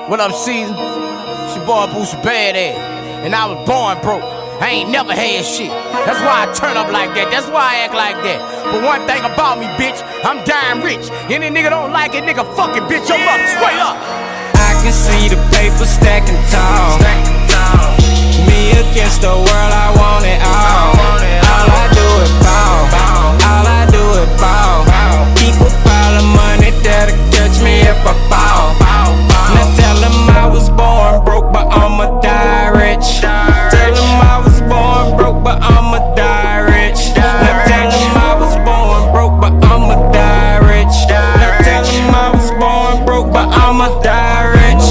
What up, season? It's your boy Boosie Badass, and I was born broke. I ain't never had shit. That's why I turn up like that. That's why I act like that. But one thing about me, bitch, I'm dying rich. Any nigga don't like it, nigga, fuck it, bitch. I'm up, straight up. I can see the paper stacking tall. Me against the world, I want it all. All I do is ball. All I do is ball. Keep a pile of money that'll catch me if I fall. Now tell them I was born broke, but I'ma die rich. Tell them I was born broke, but I'ma die rich. Now tell them I was born broke, but I'ma die rich. Now tell them I was born broke, but I'ma die rich.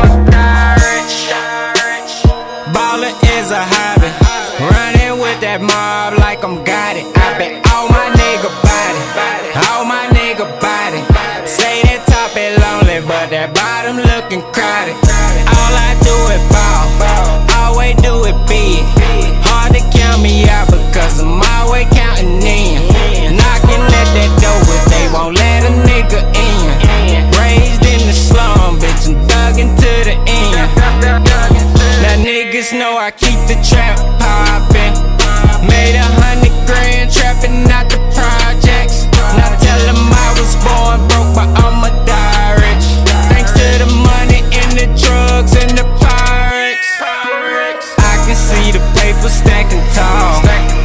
Ballin' is a hobby, running with that mob like I'm got it. I bet all my nigga body, all my nigga body. Say that top is lonely, but that bottom looking crowded. All I do is ball, always do it big. Hard to count me out because I'm always counting in. Knocking at that door, but they won't let a nigga in. Raised in the slum, bitch, and thuggin' to the end. Now niggas know I keep the trap poppin'. Made 100 grand trappin' out the projects. Now tell them I was born broke, but I'ma die rich. Thanks to the money and the drugs and the pirates. I can see the paper stacking tall.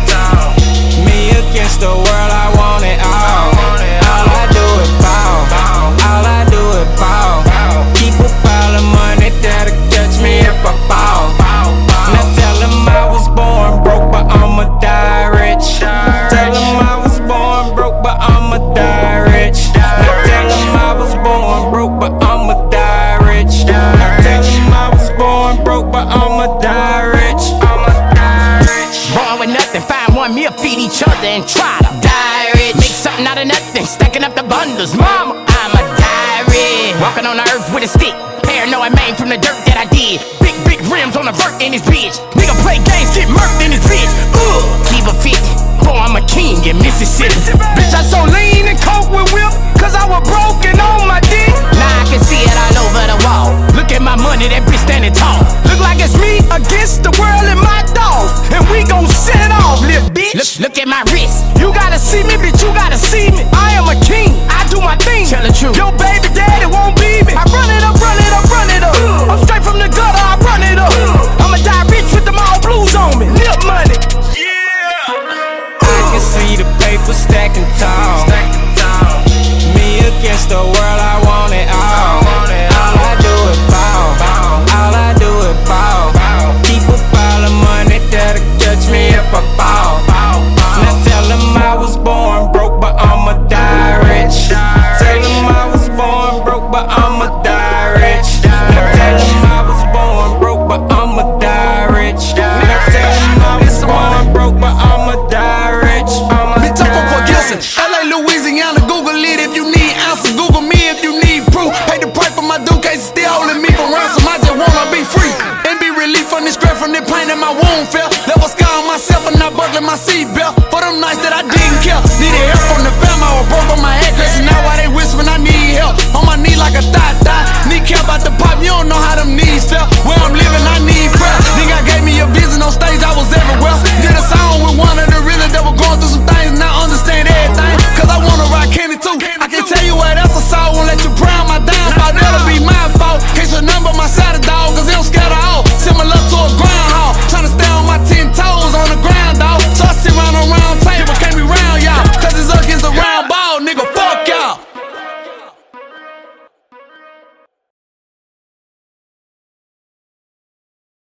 Me against the world, I want it all. All I do is ball. All I do is ball. Keep a pile of money that'll catch me if I fall. Now tell them I was born broke, but I'ma die rich. Tell them I was born broke, but I'ma die rich. Now tell them I was born broke, but I'ma die rich. Now tell them I was born broke, but I'ma die rich. Born with nothing, find one meal, feed each other, and try to die rich. Make something out of nothing, stacking up the bundles. Mama, I'ma die rich. Walking on the earth with a stick, paranoid man from the dirt that I did. Big rims on the vert in his bitch. Nigga play games, get murked in his bitch. Keep a 50, boy, I'm a king in Mississippi. Bitch, I so lean and coke with whip, cause I was broken on my dick. Now I can see it all over the wall. Look at my money, that bitch standing tall. Look like it's me against the world and my dogs, and we gon' set it off, little bitch. Look at my wrist. You gotta see me, bitch, you gotta see me. I am a king, I do my thing. Tell the truth. Your baby daddy won't be me. I run it up, run it up, run it up. I'm straight from the gutter, I run it up. I'ma die rich with them all blues on me. Lip money. I can see the paper stacking tall. Me against the world, I want it all. All I do is ball. All I do is ball. Keep a pile of money that'll catch me if I fall. Now tell them I was born broke, but I'ma die rich. Tell them I was born broke, but I'ma die rich. Now tell them I was born broke, but I'ma die rich. Now tell them I was born broke, but I'ma die rich. Bitch, I'm from Gilson, LA, Louisiana. Google it if you need answers. Google me if you need proof. Pay the price for my due case, still holding me from ransom. I just wanna be free and be relief from this stress, from the pain that my wound felt. Left a scar on myself and not buckling my seatbelt. For them nights that I didn't care. Needed help from the fam, I was broke on my address. And now why they whispering I need help? On my knee like a thigh. Need care about the pop, you don't know how them knees felt. Where I'm living, I